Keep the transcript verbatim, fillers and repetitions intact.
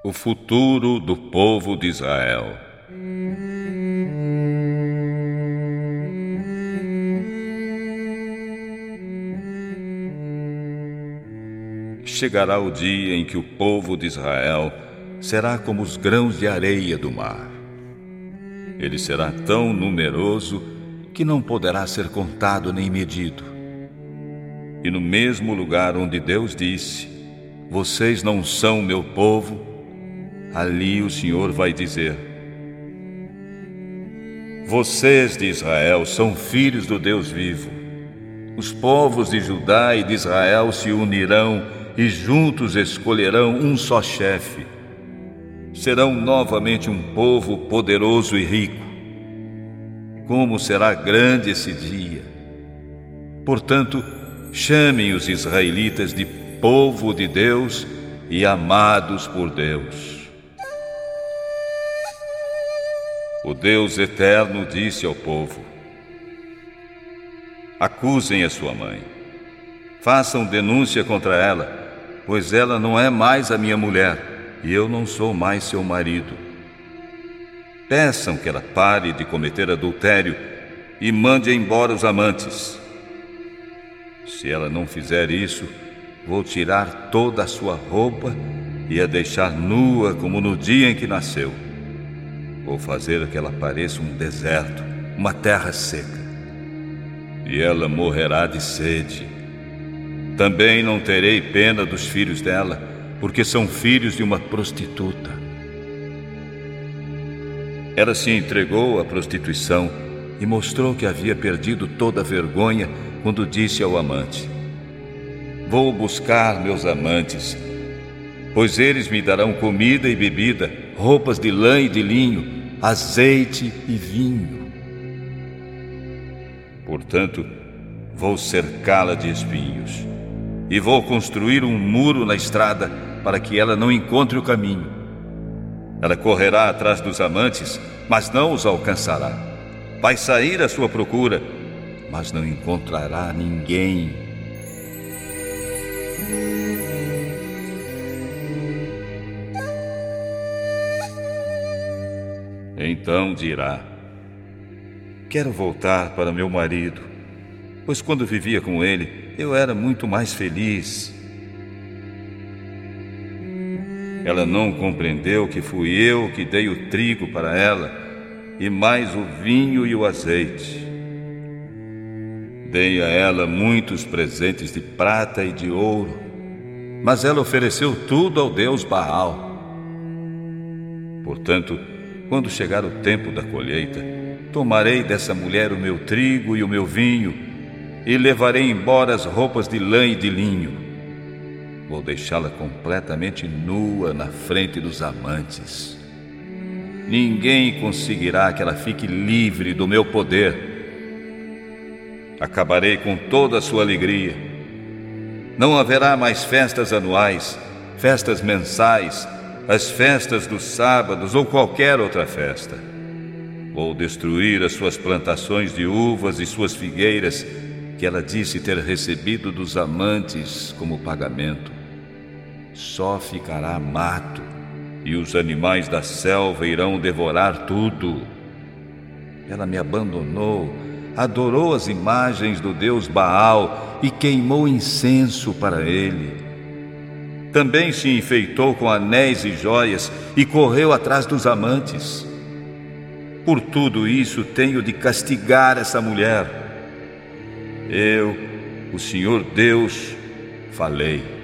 O futuro do povo de Israel. Chegará o dia em que o povo de Israel será como os grãos de areia do mar. Ele será tão numeroso que não poderá ser contado nem medido. E no mesmo lugar onde Deus disse: "Vocês não são meu povo", ali o Senhor vai dizer: "Vocês de Israel são filhos do Deus vivo. Os povos de Judá e de Israel se unirão e juntos escolherão um só chefe. Serão novamente um povo poderoso e rico. Como será grande esse dia! Portanto, chamem os israelitas de povo de Deus e amados por Deus." O Deus eterno disse ao povo: "Acusem a sua mãe. Façam denúncia contra ela, pois ela não é mais a minha mulher e eu não sou mais seu marido. Peçam que ela pare de cometer adultério e mande embora os amantes. Se ela não fizer isso, vou tirar toda a sua roupa e a deixar nua como no dia em que nasceu. Vou fazer que ela pareça um deserto, uma terra seca. E ela morrerá de sede. Também não terei pena dos filhos dela, porque são filhos de uma prostituta." Ela se entregou à prostituição e mostrou que havia perdido toda a vergonha quando disse ao amante: "Vou buscar meus amantes, pois eles me darão comida e bebida, roupas de lã e de linho, azeite e vinho. Portanto, vou cercá-la de espinhos e vou construir um muro na estrada para que ela não encontre o caminho. Ela correrá atrás dos amantes, mas não os alcançará. Vai sair à sua procura, mas não encontrará ninguém." Então dirá: "Quero voltar para meu marido, pois quando vivia com ele, eu era muito mais feliz." Ela não compreendeu que fui eu que dei o trigo para ela, e mais o vinho e o azeite. Dei a ela muitos presentes de prata e de ouro, mas ela ofereceu tudo ao deus Baal. Portanto, quando chegar o tempo da colheita, tomarei dessa mulher o meu trigo e o meu vinho, e levarei embora as roupas de lã e de linho. Vou deixá-la completamente nua na frente dos amantes. Ninguém conseguirá que ela fique livre do meu poder. Acabarei com toda a sua alegria. Não haverá mais festas anuais, festas mensais, as festas dos sábados ou qualquer outra festa. Vou destruir as suas plantações de uvas e suas figueiras, que ela disse ter recebido dos amantes como pagamento. Só ficará mato, e os animais da selva irão devorar tudo. Ela me abandonou, adorou as imagens do deus Baal e queimou incenso para ele. Também se enfeitou com anéis e joias e correu atrás dos amantes. Por tudo isso tenho de castigar essa mulher. Eu, o Senhor Deus, falei.